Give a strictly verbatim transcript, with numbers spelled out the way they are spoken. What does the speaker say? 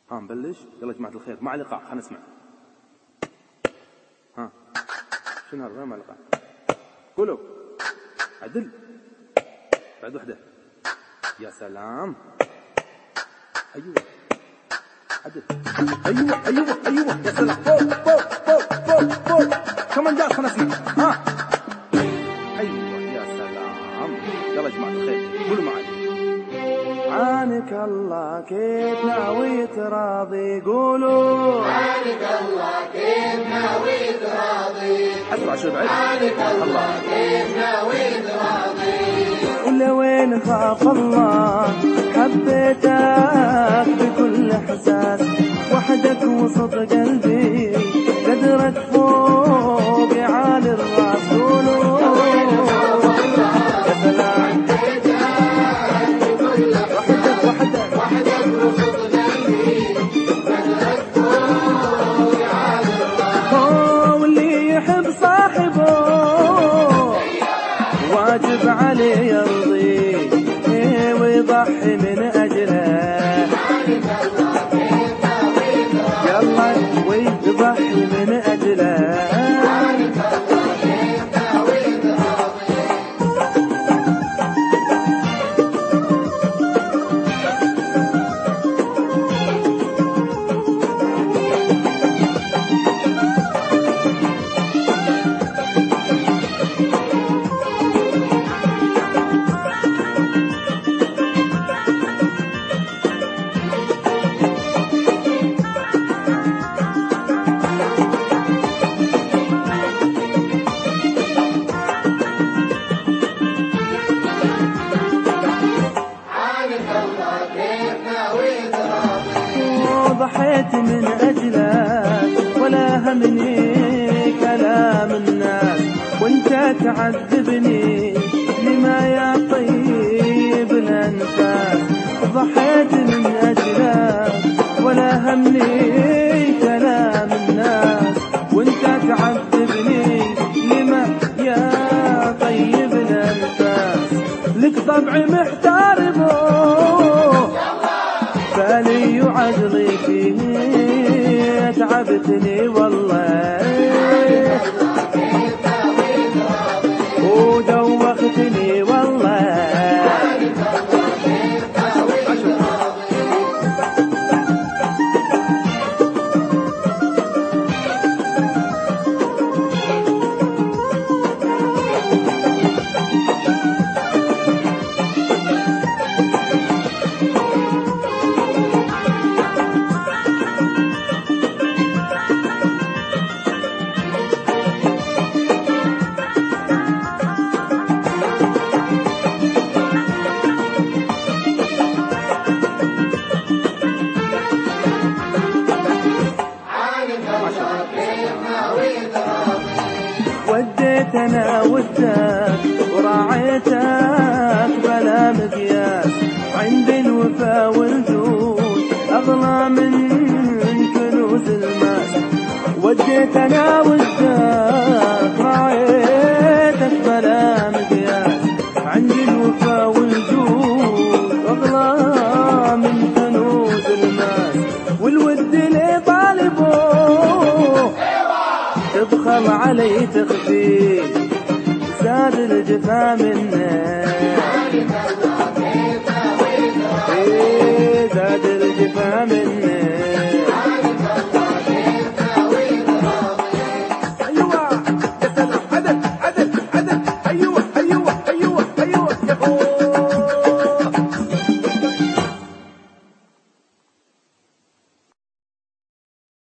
ها نبلش. يلا يا جماعة الخير مع الإيقاع، خلينا نسمع. ها شنو هذا؟ مع الإيقاع قولوا. عدل بعد وحدة. يا سلام. أيوة عدل. أيوة أيوة أيوة يا سلام. فوق فوق فوق فوق فوق. كمان جاء خلينا نسمع. ها أيوة يا سلام. يلا يا جماعة الخير قولوا معي. عانك الله كيف ناوي تراضي. قولوا عانك الله كيف ناوي تراضي. أسرع شوي بعد. عانك الله كيف ناوي تراضي. إلا وين خاف الله حبيتك بكل إحساس. وحدك وسط قلبي قدرك فوق عالي الراس. قولوا يا سلام. واجب عليه يرضي ويضحي من أجله. يلا ويضحي من أجله. ضحيت من أجلك ولا همني كلام الناس. وانت تعذبني لما يا طيب الأنفاس. ضحيت من أجلك ولا همني كلام الناس. وانت تعذبني لما يا طيب الأنفاس. لك طبع محترم بالي وعقلي فيه. تعبتني والله ودوختني والله. وديت انا ودك وراعيتك بلا مقياس. عند الوفا والجود اغلى من كنوز الماس. وديت انا ودك راعيتك بلا مقياس. عند الوفا والجود اغلى من كنوز الماس. والود اللي طالبوه تبخل علي تخفي. زاد الجفا منه زاد